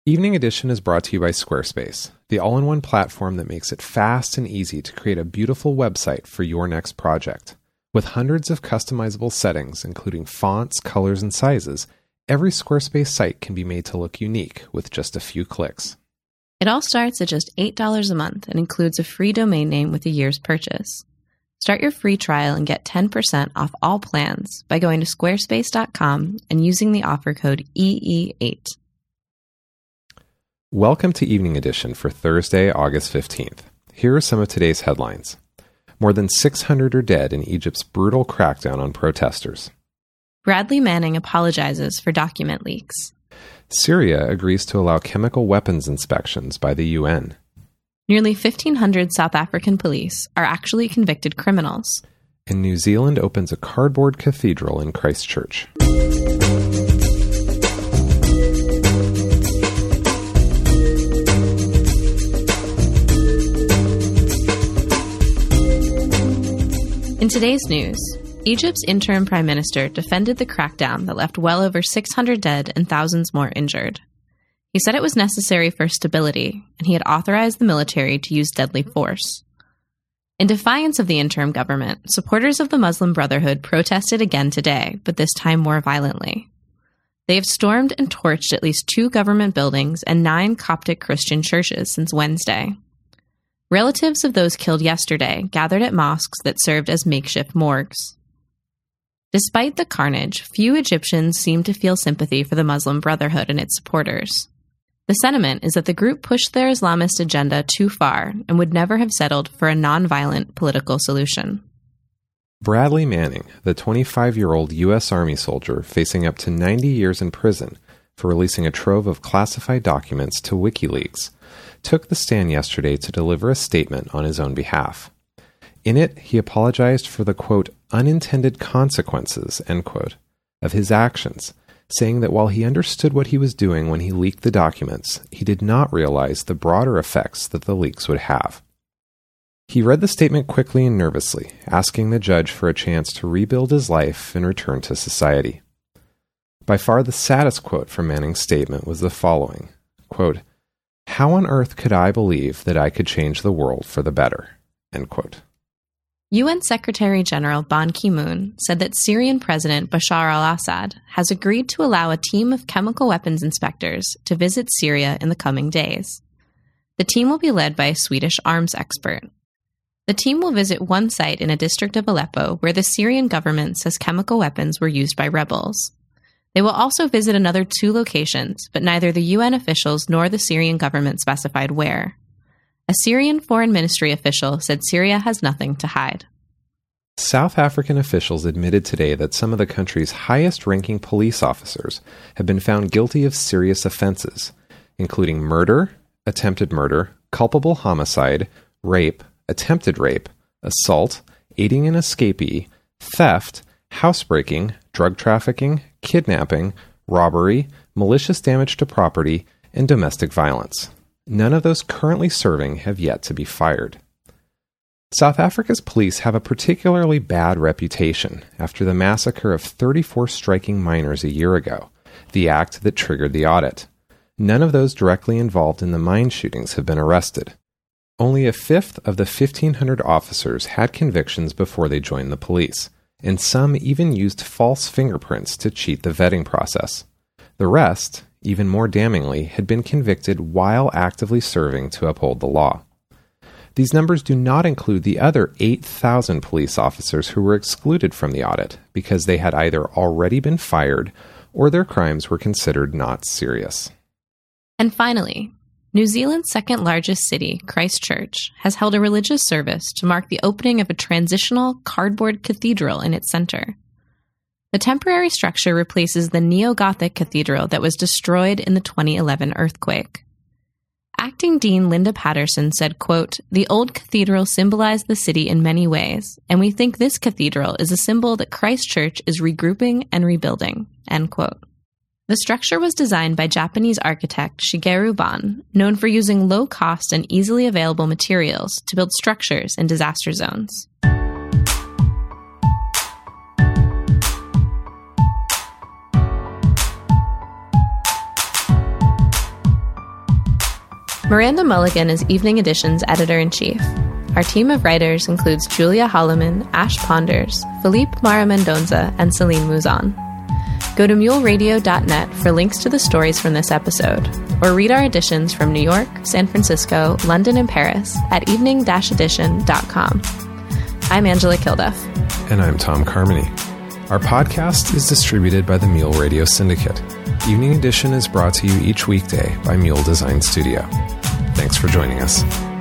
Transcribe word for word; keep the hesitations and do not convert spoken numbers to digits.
Evening Edition is brought to you by Squarespace, the all-in-one platform that makes it fast and easy to create a beautiful website for your next project. With hundreds of customizable settings, including fonts, colors, and sizes, every Squarespace site can be made to look unique with just a few clicks. It all starts at just eight dollars a month and includes a free domain name with a year's purchase. Start your free trial and get ten percent off all plans by going to squarespace dot com and using the offer code E E eight. Welcome to Evening Edition for Thursday, August fifteenth. Here are some of today's headlines. More than six hundred are dead in Egypt's brutal crackdown on protesters. Bradley Manning apologizes for document leaks. Syria agrees to allow chemical weapons inspections by the U N. Nearly fifteen hundred South African police are actually convicted criminals. And New Zealand opens a cardboard cathedral in Christchurch. In today's news, Egypt's interim prime minister defended the crackdown that left well over six hundred dead and thousands more injured. He said it was necessary for stability, and he had authorized the military to use deadly force. In defiance of the interim government, supporters of the Muslim Brotherhood protested again today, but this time more violently. They have stormed and torched at least two government buildings and nine Coptic Christian churches since Wednesday. Relatives of those killed yesterday gathered at mosques that served as makeshift morgues. Despite the carnage, few Egyptians seem to feel sympathy for the Muslim Brotherhood and its supporters. The sentiment is that the group pushed their Islamist agenda too far and would never have settled for a nonviolent political solution. Bradley Manning, the twenty-five-year-old U S Army soldier facing up to ninety years in prison for releasing a trove of classified documents to WikiLeaks, took the stand yesterday to deliver a statement on his own behalf. In it, he apologized for the, quote, unintended consequences, end quote, of his actions, saying that while he understood what he was doing when he leaked the documents, he did not realize the broader effects that the leaks would have. He read the statement quickly and nervously, asking the judge for a chance to rebuild his life and return to society. By far the saddest quote from Manning's statement was the following, quote, how on earth could I believe that I could change the world for the better, end quote. U N Secretary General Ban Ki-moon said that Syrian President Bashar al-Assad has agreed to allow a team of chemical weapons inspectors to visit Syria in the coming days. The team will be led by a Swedish arms expert. The team will visit one site in a district of Aleppo where the Syrian government says chemical weapons were used by rebels. They will also visit another two locations, but neither the U N officials nor the Syrian government specified where. A Syrian foreign ministry official said Syria has nothing to hide. South African officials admitted today that some of the country's highest-ranking police officers have been found guilty of serious offenses, including murder, attempted murder, culpable homicide, rape, attempted rape, assault, aiding an escapee, theft, housebreaking, drug trafficking, kidnapping, robbery, malicious damage to property, and domestic violence. None of those currently serving have yet to be fired. South Africa's police have a particularly bad reputation after the massacre of thirty-four striking miners a year ago, the act that triggered the audit. None of those directly involved in the mine shootings have been arrested. Only a fifth of the fifteen hundred officers had convictions before they joined the police, and some even used false fingerprints to cheat the vetting process. The rest, even more damningly, had been convicted while actively serving to uphold the law. These numbers do not include the other eight thousand police officers who were excluded from the audit because they had either already been fired or their crimes were considered not serious. And finally, New Zealand's second-largest city, Christchurch, has held a religious service to mark the opening of a transitional cardboard cathedral in its center. The temporary structure replaces the neo-Gothic cathedral that was destroyed in the twenty eleven earthquake. Acting Dean Linda Patterson said, quote, the old cathedral symbolized the city in many ways, and we think this cathedral is a symbol that Christchurch is regrouping and rebuilding, end quote. The structure was designed by Japanese architect Shigeru Ban, known for using low-cost and easily available materials to build structures in disaster zones. Miranda Mulligan is Evening Edition's editor-in-chief. Our team of writers includes Julia Holloman, Ash Ponders, Philippe Mara Mendonza, and Celine Mouzon. Go to mule radio dot net for links to the stories from this episode, or read our editions from New York, San Francisco, London, and Paris at evening dash edition dot com. I'm Angela Kilduff. And I'm Tom Carmody. Our podcast is distributed by the Mule Radio Syndicate. Evening Edition is brought to you each weekday by Mule Design Studio. Thanks for joining us.